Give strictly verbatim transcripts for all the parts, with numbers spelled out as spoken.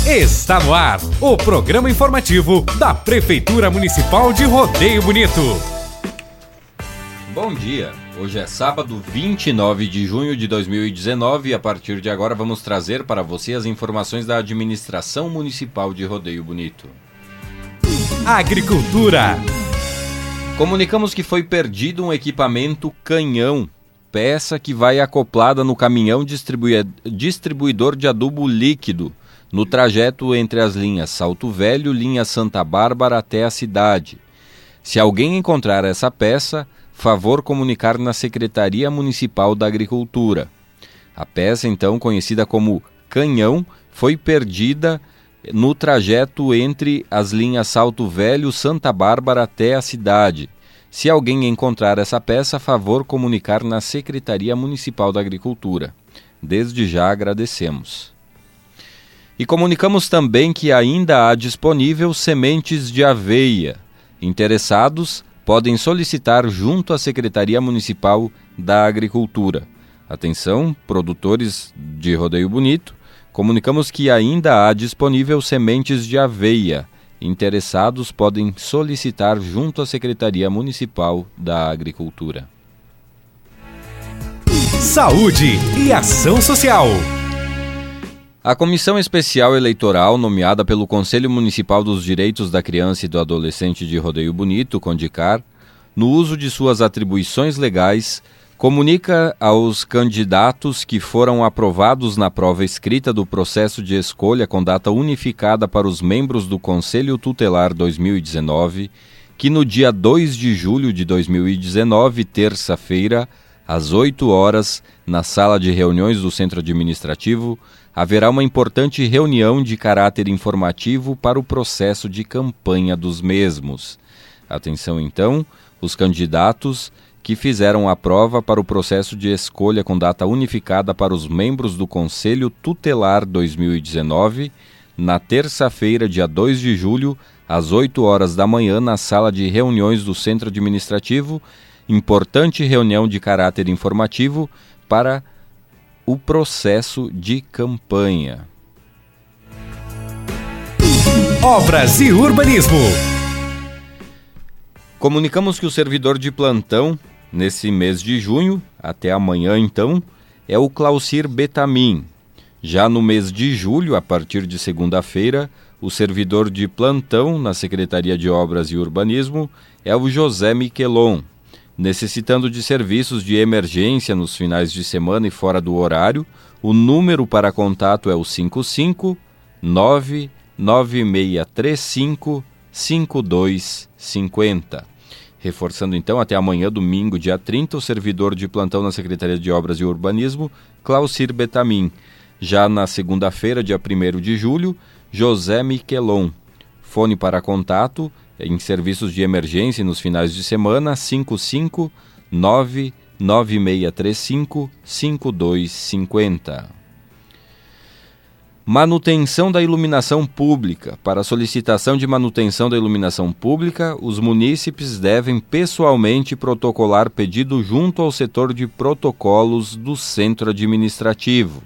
Está no ar o programa informativo da Prefeitura Municipal de Rodeio Bonito. Bom dia, hoje é sábado vinte e nove de junho de dois mil e dezenove e a partir de agora vamos trazer para você as informações da Administração Municipal de Rodeio Bonito. Agricultura. Comunicamos que foi perdido um equipamento canhão, peça que vai acoplada no caminhão distribui- distribuidor de adubo líquido, no trajeto entre as linhas Salto Velho, linha Santa Bárbara até a cidade. Se alguém encontrar essa peça, favor comunicar na Secretaria Municipal da Agricultura. A peça, então conhecida como canhão, foi perdida no trajeto entre as linhas Salto Velho, Santa Bárbara até a cidade. Se alguém encontrar essa peça, favor comunicar na Secretaria Municipal da Agricultura. Desde já agradecemos. E comunicamos também que ainda há disponível sementes de aveia. Interessados podem solicitar junto à Secretaria Municipal da Agricultura. Atenção, produtores de Rodeio Bonito, comunicamos que ainda há disponível sementes de aveia. Interessados podem solicitar junto à Secretaria Municipal da Agricultura. Saúde e ação social. A Comissão Especial Eleitoral, nomeada pelo Conselho Municipal dos Direitos da Criança e do Adolescente de Rodeio Bonito, CONDICAR, no uso de suas atribuições legais, comunica aos candidatos que foram aprovados na prova escrita do processo de escolha com data unificada para os membros do Conselho Tutelar dois mil e dezenove, que no dia dois de julho de dois mil e dezenove, terça-feira, às oito horas, na sala de reuniões do Centro Administrativo, haverá uma importante reunião de caráter informativo para o processo de campanha dos mesmos. Atenção, então, os candidatos que fizeram a prova para o processo de escolha com data unificada para os membros do Conselho Tutelar dois mil e dezenove, na terça-feira, dia dois de julho, às oito horas da manhã, na sala de reuniões do Centro Administrativo, importante reunião de caráter informativo para o processo de campanha. Obras e urbanismo. Comunicamos que o servidor de plantão, nesse mês de junho, até amanhã então, é o Claucir Betamin. Já no mês de julho, a partir de segunda-feira, o servidor de plantão na Secretaria de Obras e Urbanismo é o José Miquelon. Necessitando de serviços de emergência nos finais de semana e fora do horário, o número para contato é o cinco cinco nove nove seis três cinco cinco dois cinco zero. Reforçando então, até amanhã, domingo, dia trinta, o servidor de plantão na Secretaria de Obras e Urbanismo, Claucir Betamin. Já na segunda-feira, dia primeiro de julho, José Miquelon. Fone para contato em serviços de emergência nos finais de semana, cinco cinco nove nove seis três cinco cinco dois cinco zero. Manutenção da iluminação pública. Para solicitação de manutenção da iluminação pública, os munícipes devem pessoalmente protocolar pedido junto ao setor de protocolos do Centro Administrativo.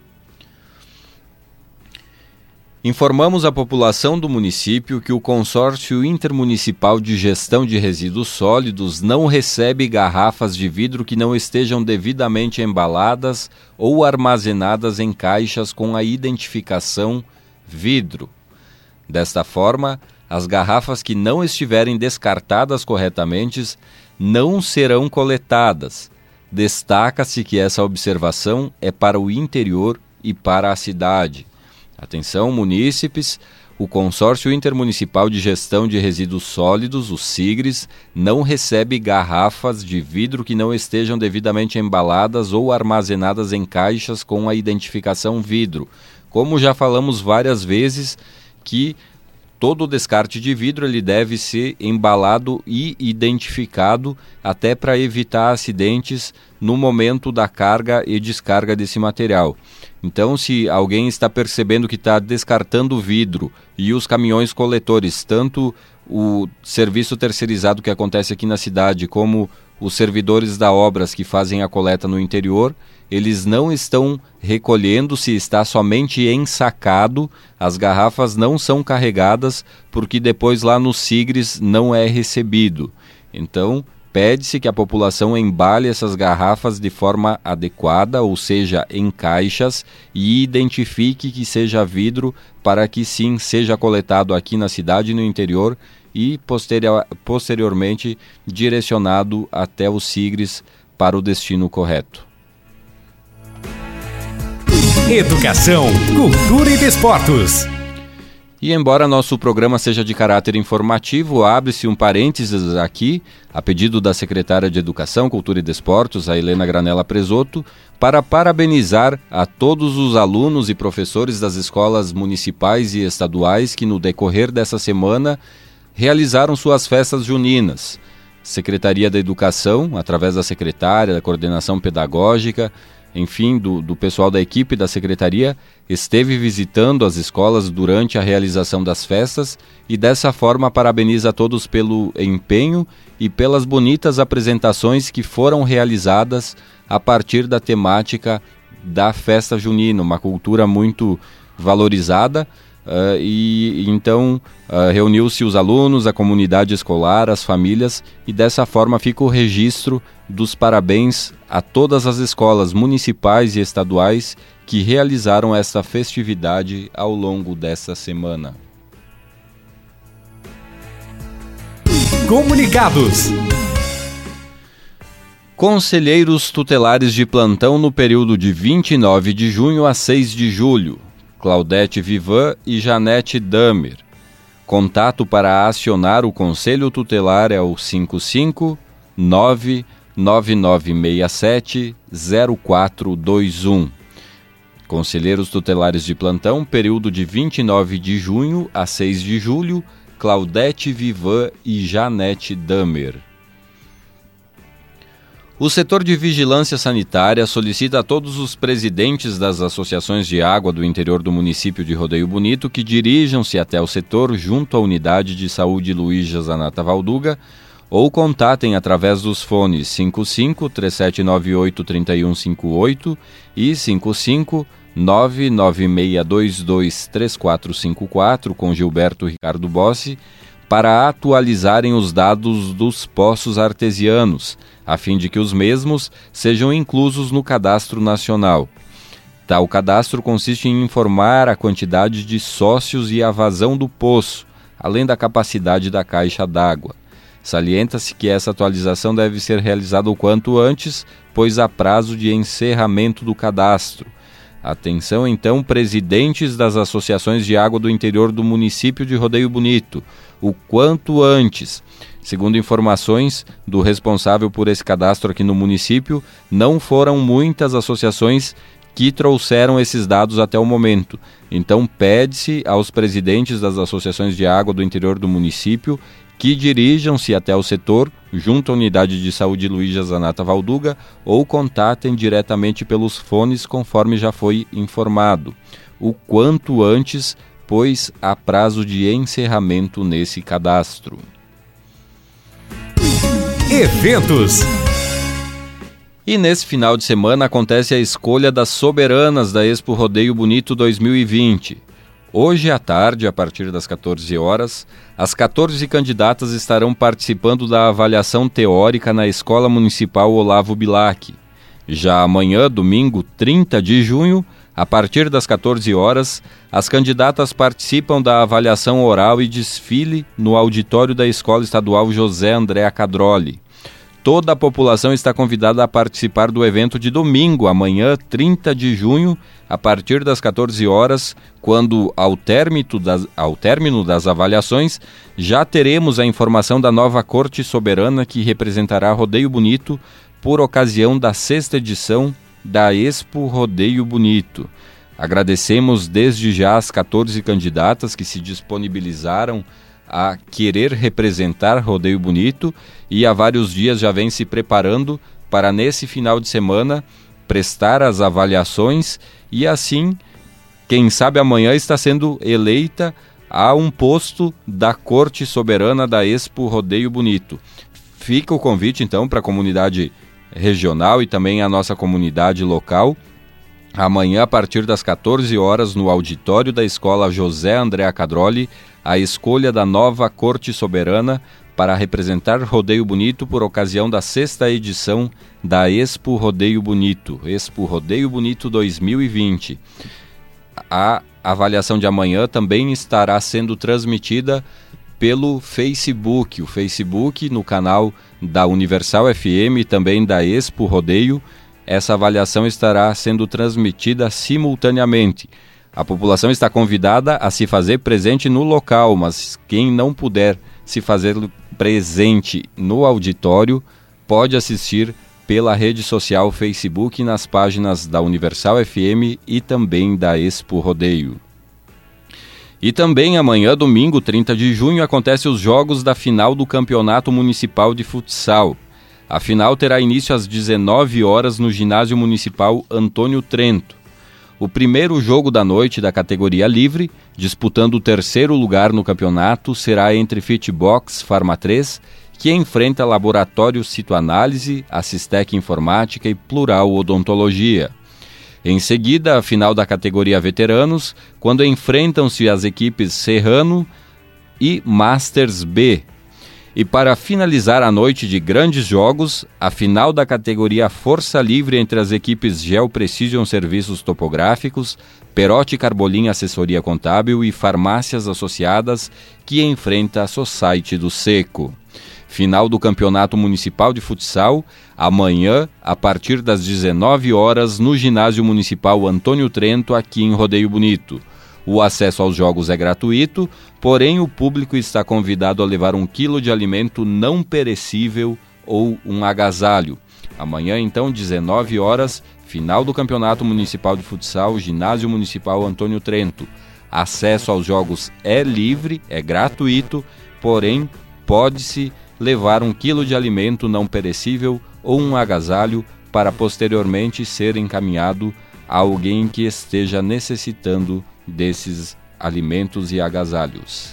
Informamos à população do município que o Consórcio Intermunicipal de Gestão de Resíduos Sólidos não recebe garrafas de vidro que não estejam devidamente embaladas ou armazenadas em caixas com a identificação vidro. Desta forma, as garrafas que não estiverem descartadas corretamente não serão coletadas. Destaca-se que essa observação é para o interior e para a cidade. Atenção, munícipes, o Consórcio Intermunicipal de Gestão de Resíduos Sólidos, o SIGRES, não recebe garrafas de vidro que não estejam devidamente embaladas ou armazenadas em caixas com a identificação vidro. Como já falamos várias vezes, que todo descarte de vidro ele deve ser embalado e identificado até para evitar acidentes no momento da carga e descarga desse material. Então, se alguém está percebendo que está descartando vidro e os caminhões coletores, tanto o serviço terceirizado que acontece aqui na cidade, como os servidores da Obras que fazem a coleta no interior, eles não estão recolhendo, se está somente ensacado, as garrafas não são carregadas, porque depois lá no Sigres não é recebido. Então, pede-se que a população embale essas garrafas de forma adequada, ou seja, em caixas, e identifique que seja vidro para que sim seja coletado aqui na cidade e no interior e posterior, posteriormente direcionado até o Sigres para o destino correto. Educação, cultura e desportos. E embora nosso programa seja de caráter informativo, abre-se um parênteses aqui, a pedido da secretária de Educação, Cultura e Desportos, a Helena Granella Presoto, para parabenizar a todos os alunos e professores das escolas municipais e estaduais que no decorrer dessa semana realizaram suas festas juninas. Secretaria da Educação, através da secretária, da coordenação pedagógica, enfim, do, do pessoal da equipe da secretaria, esteve visitando as escolas durante a realização das festas e dessa forma parabeniza a todos pelo empenho e pelas bonitas apresentações que foram realizadas a partir da temática da festa junina, uma cultura muito valorizada. Uh, e então uh, reuniu-se os alunos, a comunidade escolar, as famílias, e dessa forma fica o registro dos parabéns a todas as escolas municipais e estaduais que realizaram esta festividade ao longo desta semana. Comunicados. Conselheiros tutelares de plantão no período de vinte e nove de junho a seis de julho. Claudete Vivan e Janete Damer. Contato para acionar o Conselho Tutelar é o cinco cinco nove nove nove seis sete zero quatro dois um. Conselheiros tutelares de plantão, período de vinte e nove de junho a seis de julho, Claudete Vivan e Janete Damer. O setor de vigilância sanitária solicita a todos os presidentes das associações de água do interior do município de Rodeio Bonito que dirijam-se até o setor junto à unidade de saúde Luísa Zanata Valduga ou contatem através dos fones cinco cinco, três sete nove oito, três um cinco oito e cinco cinco, nove nove seis dois dois, três quatro cinco quatro com Gilberto Ricardo Bossi para atualizarem os dados dos poços artesianos, a fim de que os mesmos sejam inclusos no cadastro nacional. Tal cadastro consiste em informar a quantidade de sócios e a vazão do poço, além da capacidade da caixa d'água. Salienta-se que essa atualização deve ser realizada o quanto antes, pois há prazo de encerramento do cadastro. Atenção então, presidentes das associações de água do interior do município de Rodeio Bonito, o quanto antes. Segundo informações do responsável por esse cadastro aqui no município, não foram muitas associações que trouxeram esses dados até o momento. Então pede-se aos presidentes das associações de água do interior do município que dirijam-se até o setor, junto à unidade de saúde Luísa Zanata Valduga, ou contatem diretamente pelos fones, conforme já foi informado. O quanto antes, pois há prazo de encerramento nesse cadastro. Eventos. E nesse final de semana acontece a escolha das soberanas da Expo Rodeio Bonito dois mil e vinte. Hoje à tarde, a partir das quatorze horas, as quatorze candidatas estarão participando da avaliação teórica na Escola Municipal Olavo Bilac. Já amanhã, domingo, trinta de junho, a partir das quatorze horas, as candidatas participam da avaliação oral e desfile no auditório da Escola Estadual José André Cadroli. Toda a população está convidada a participar do evento de domingo, amanhã, trinta de junho, a partir das quatorze horas, quando, ao término das, ao término das avaliações, já teremos a informação da nova Corte Soberana que representará Rodeio Bonito por ocasião da sexta edição da Expo Rodeio Bonito. Agradecemos desde já as quatorze candidatas que se disponibilizaram a querer representar Rodeio Bonito e há vários dias já vem se preparando para nesse final de semana prestar as avaliações e assim, quem sabe amanhã está sendo eleita a um posto da Corte Soberana da Expo Rodeio Bonito. fica o convite então para a comunidade regional e também a nossa comunidade local. Amanhã, a partir das quatorze horas, no auditório da Escola José André Cadroli, a escolha da nova Corte Soberana para representar Rodeio Bonito por ocasião da sexta edição da Expo Rodeio Bonito, Expo Rodeio Bonito dois mil e vinte. A avaliação de amanhã também estará sendo transmitida pelo Facebook, o Facebook no canal da Universal F M e também da Expo Rodeio. Essa avaliação estará sendo transmitida simultaneamente. A população está convidada a se fazer presente no local, mas quem não puder se fazer presente no auditório pode assistir pela rede social Facebook nas páginas da Universal F M e também da Expo Rodeio. E também amanhã, domingo, trinta de junho, acontecem os jogos da final do Campeonato Municipal de Futsal. A final terá início às dezenove horas no Ginásio Municipal Antônio Trento. O primeiro jogo da noite da categoria livre, disputando o terceiro lugar no campeonato, será entre Fitbox Farma três, que enfrenta Laboratório Citoanálise, Assistec Informática e Plural Odontologia. Em seguida, a final da categoria veteranos, quando enfrentam-se as equipes Serrano e Masters B. E para finalizar a noite de grandes jogos, a final da categoria Força Livre entre as equipes Geo Precision Serviços Topográficos, Perotti Carbolim Assessoria Contábil e Farmácias Associadas, que enfrenta a Society do Seco. Final do Campeonato Municipal de Futsal, amanhã, a partir das dezenove horas, no Ginásio Municipal Antônio Trento, aqui em Rodeio Bonito. O acesso aos jogos é gratuito, porém o público está convidado a levar um quilo de alimento não perecível ou um agasalho. Amanhã, então, dezenove horas, final do Campeonato Municipal de Futsal, Ginásio Municipal Antônio Trento. Acesso aos jogos é livre, é gratuito, porém pode-se levar um quilo de alimento não perecível ou um agasalho para posteriormente ser encaminhado a alguém que esteja necessitando desses alimentos e agasalhos.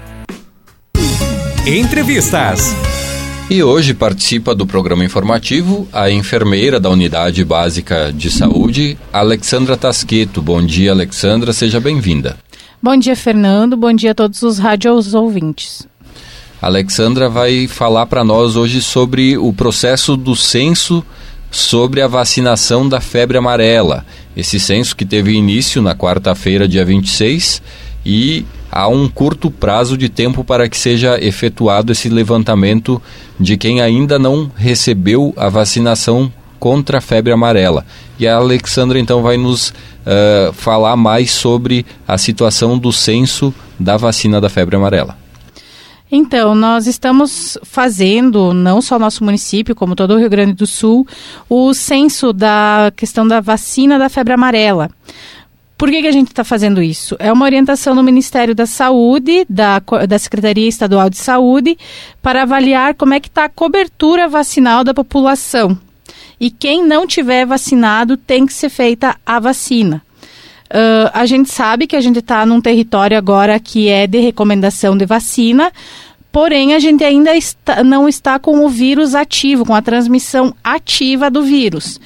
Entrevistas. E hoje participa do programa informativo a enfermeira da Unidade Básica de Saúde, Alexandra Tasqueto. Bom dia, Alexandra, seja bem-vinda. Bom dia, Fernando, bom dia a todos os rádios ouvintes. Alexandra vai falar para nós hoje sobre o processo do censo sobre a vacinação da febre amarela. Esse censo que teve início na quarta-feira, dia vinte e seis, e há um curto prazo de tempo para que seja efetuado esse levantamento de quem ainda não recebeu a vacinação contra a febre amarela. E a Alexandra então vai nos uh, falar mais sobre a situação do censo da vacina da febre amarela. Então, nós estamos fazendo, não só nosso município, como todo o Rio Grande do Sul, o censo da questão da vacina da febre amarela. Por que que a gente está fazendo isso? É uma orientação do Ministério da Saúde, da, da Secretaria Estadual de Saúde, para avaliar como é que está a cobertura vacinal da população. E quem não tiver vacinado tem que ser feita a vacina. Uh, a gente sabe que a gente está num território agora que é de recomendação de vacina, porém a gente ainda está, não está com o vírus ativo, com a transmissão ativa do vírus.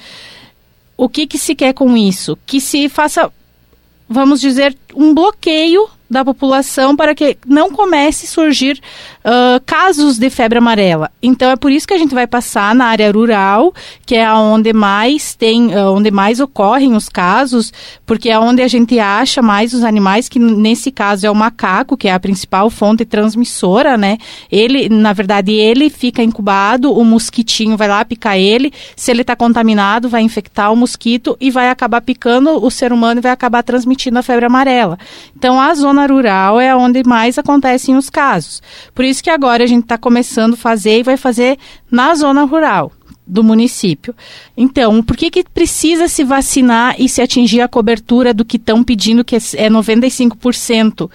O que que se quer com isso? Que se faça, vamos dizer, um bloqueio da população para que não comece a surgir uh, casos de febre amarela. Então é por isso que a gente vai passar na área rural, que é onde mais tem, uh, onde mais ocorrem os casos, porque é onde a gente acha mais os animais, que nesse caso é o macaco, que é a principal fonte transmissora, né? Ele, na verdade, ele fica incubado, o mosquitinho vai lá picar ele, se ele está contaminado, vai infectar o mosquito e vai acabar picando o ser humano e vai acabar transmitindo a febre amarela. Então a zona rural é onde mais acontecem os casos. Por isso que agora a gente está começando a fazer e vai fazer na zona rural do município. Então, por que que precisa se vacinar e se atingir a cobertura do que estão pedindo, que é noventa e cinco por cento?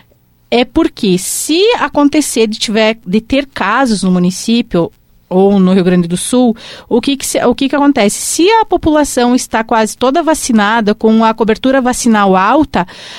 É porque se acontecer de, tiver, de ter casos no município ou no Rio Grande do Sul, o que que, se, o que que acontece? Se a população está quase toda vacinada, com a cobertura vacinal alta,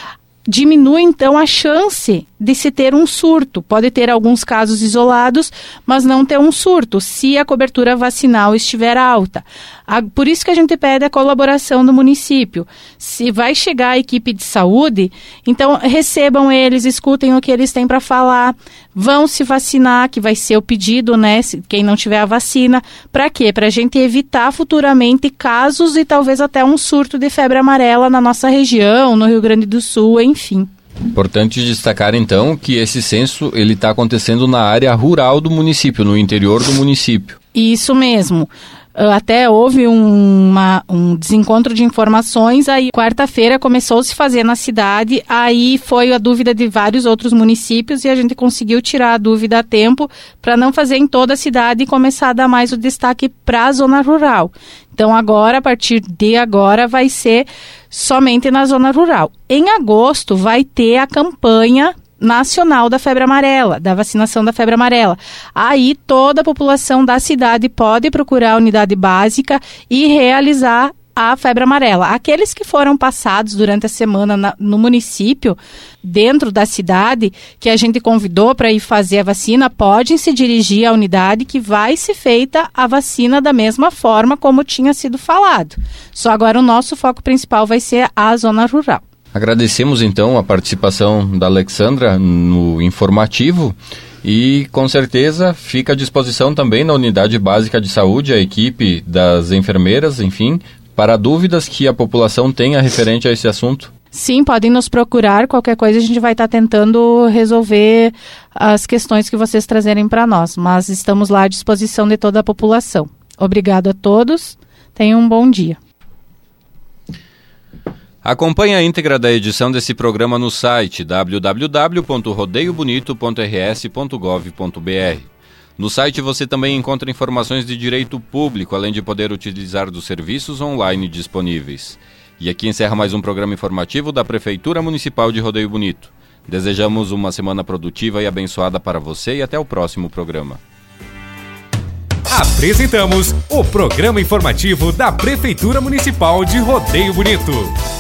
diminui então a chance de se ter um surto. Pode ter alguns casos isolados, mas não ter um surto, se a cobertura vacinal estiver alta. Por isso que a gente pede a colaboração do município. Se vai chegar a equipe de saúde, então recebam eles, escutem o que eles têm para falar, vão se vacinar, que vai ser o pedido, né? Quem não tiver a vacina. Para quê? Para a gente evitar futuramente casos e talvez até um surto de febre amarela na nossa região, no Rio Grande do Sul, enfim. Importante destacar, então, que esse censo ele está acontecendo na área rural do município, no interior do município. Isso mesmo. Até houve um, uma, um desencontro de informações, aí quarta-feira começou a se fazer na cidade, aí foi a dúvida de vários outros municípios e a gente conseguiu tirar a dúvida a tempo para não fazer em toda a cidade e começar a dar mais o destaque para a zona rural. Então agora, a partir de agora, vai ser somente na zona rural. Em agosto vai ter a campanha nacional da febre amarela, da vacinação da febre amarela. Aí toda a população da cidade pode procurar a unidade básica e realizar a febre amarela. Aqueles que foram passados durante a semana na, no município, dentro da cidade, que a gente convidou para ir fazer a vacina, podem se dirigir à unidade que vai ser feita a vacina da mesma forma como tinha sido falado. Só agora o nosso foco principal vai ser a zona rural. Agradecemos então a participação da Alexandra no informativo e com certeza fica à disposição também na unidade básica de saúde, a equipe das enfermeiras, enfim, para dúvidas que a população tenha referente a esse assunto. Sim, podem nos procurar, qualquer coisa a gente vai estar tentando resolver as questões que vocês trazerem para nós, mas estamos lá à disposição de toda a população. Obrigado a todos, tenham um bom dia. Acompanhe a íntegra da edição desse programa no site w w w ponto rodeio bonito ponto r s ponto gov ponto b r. No site você também encontra informações de direito público, além de poder utilizar dos serviços online disponíveis. E aqui encerra mais um programa informativo da Prefeitura Municipal de Rodeio Bonito. Desejamos uma semana produtiva e abençoada para você e até o próximo programa. Apresentamos o programa informativo da Prefeitura Municipal de Rodeio Bonito.